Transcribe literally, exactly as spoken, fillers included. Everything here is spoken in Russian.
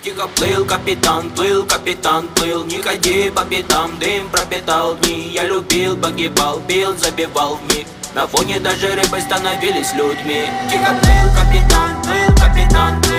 Тихо плыл капитан, плыл капитан, плыл. Не ходи по пятам, дым пропитал дни. Я любил, погибал, бил, забивал вмиг. На фоне даже рыбы становились людьми. Тихо плыл капитан, плыл капитан, плыл.